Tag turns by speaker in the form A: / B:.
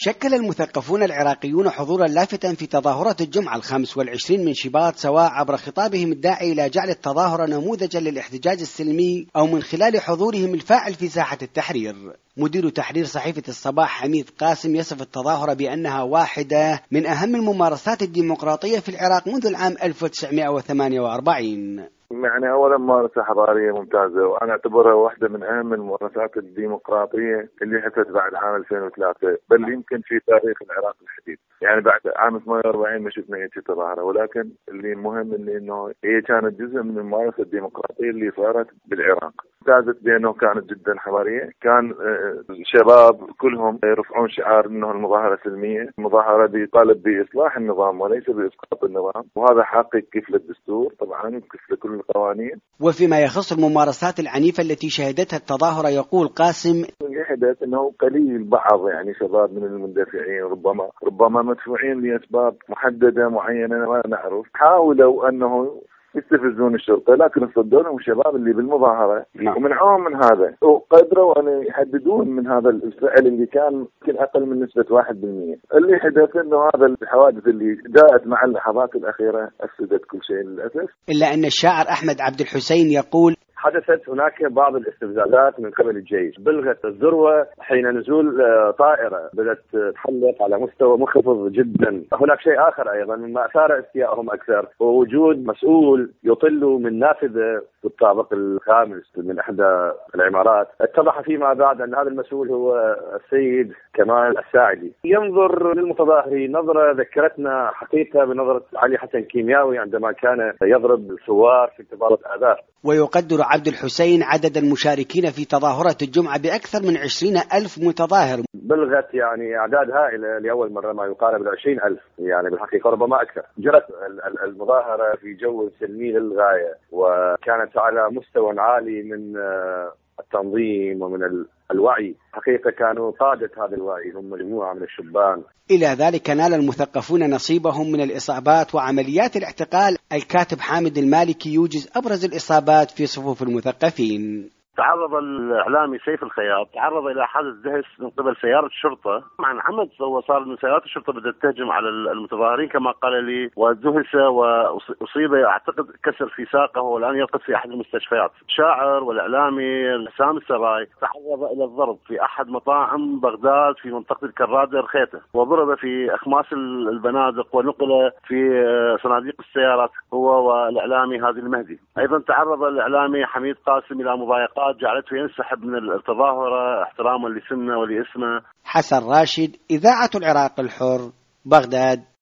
A: شكل المثقفون العراقيون حضورا لافتا في تظاهرة الجمعة 25 من شباط، سواء عبر خطابهم الداعي إلى جعل التظاهرة نموذجا للاحتجاج السلمي أو من خلال حضورهم الفاعل في ساحة التحرير. مدير تحرير صحيفة الصباح حميد قاسم يصف التظاهرة بأنها واحدة من أهم الممارسات الديمقراطية في العراق منذ العام 1948.
B: يعني أولا ممارسة حضارية ممتازة، وأنا أعتبرها واحدة من أهم الممارسات الديمقراطية اللي حدثت بعد عام 2003، بل يمكن في تاريخ العراق الحديث. يعني بعد عام 48 ما شفنا هيك تظاهرة، ولكن اللي مهم إنه هي كانت جزء من الممارسة الديمقراطية اللي صارت بالعراق. امتازت بأنه كانت جدا حضارية، كان الشباب كلهم يرفعون شعار إنه المظاهرة سلمية، المظاهرة بيطالب بإصلاح النظام وليس بإسقاط النظام، وهذا حقق كيف للدستور طبعا كيف لكل القوانين.
A: وفيما يخص الممارسات العنيفة التي شهدتها التظاهرة، يقول قاسم:
B: يحدث انه قليل بعض يعني شباب من المندفعين ربما مدفوعين لاسباب محدده معينه ما نعرف، حاولوا انه يستفزون الشرطه، لكن صدونهم الشباب اللي بالمظاهره ومنعوهم من هذا، وقدروا ان يحددون من هذا الفعل اللي كان يمكن اقل من نسبه 1%. اللي حدث انه هذا الحوادث اللي جاءت مع اللحظات الاخيره افسدت كل شيء للاسف.
A: الا ان الشاعر احمد عبد الحسين يقول:
C: حدثت هناك بعض الاستفزازات من قبل الجيش، بلغت الذروة حين نزول طائرة بدأت تحلق على مستوى منخفض جدا. هناك شيء آخر أيضا مما أثار استيائهم أكثر، ووجود مسؤول يطل من نافذة في الطابق الخامس من إحدى العمارات. اتضح فيما بعد أن هذا المسؤول هو السيد كمال الساعدي، ينظر للمتظاهرين نظرة ذكرتنا حقيقة بنظرة علي حسن كيمياوي عندما كان يضرب الثوار في انتظار الآذار.
A: ويقدر عبد الحسين عدد المشاركين في تظاهرة الجمعة بأكثر من 20,000 متظاهر.
C: بلغت يعني أعداد هائلة لأول مرة، ما يقارب 20,000 يعني بالحقيقة ربما أكثر. جرت المظاهرة في جو سلمي للغاية، وكانت على مستوى عالي من التنظيم ومن الوعي. حقيقة كانوا قادة هذا الوعي هم مجموعة من الشبان.
A: إلى ذلك نال المثقفون نصيبهم من الإصابات وعمليات الاعتقال. الكاتب حامد المالكي يوجز أبرز الإصابات في صفوف المثقفين.
D: تعرض الإعلامي سيف الخياط إلى حادث دهس من قبل سيارة الشرطة عن عمد، وصار من سيارات الشرطة بدأت تهجم على المتظاهرين كما قال لي، ودهس وأصيب أعتقد كسر في ساقه، والآن يرقد في أحد المستشفيات. الشاعر والإعلامي سامي السراي تعرض إلى الضرب في أحد مطاعم بغداد في منطقة الكرادة رخيته، وضرب في أخماس البنادق ونقل في صناديق السيارات هو والإعلامي هادي المهدي. أيضا تعرض الإعلامي حميد قاسم إلى مضايقات جعلته ينسحب من التظاهرة احتراما لسنه ولاسمه.
A: حسن راشد، إذاعة العراق الحر، بغداد.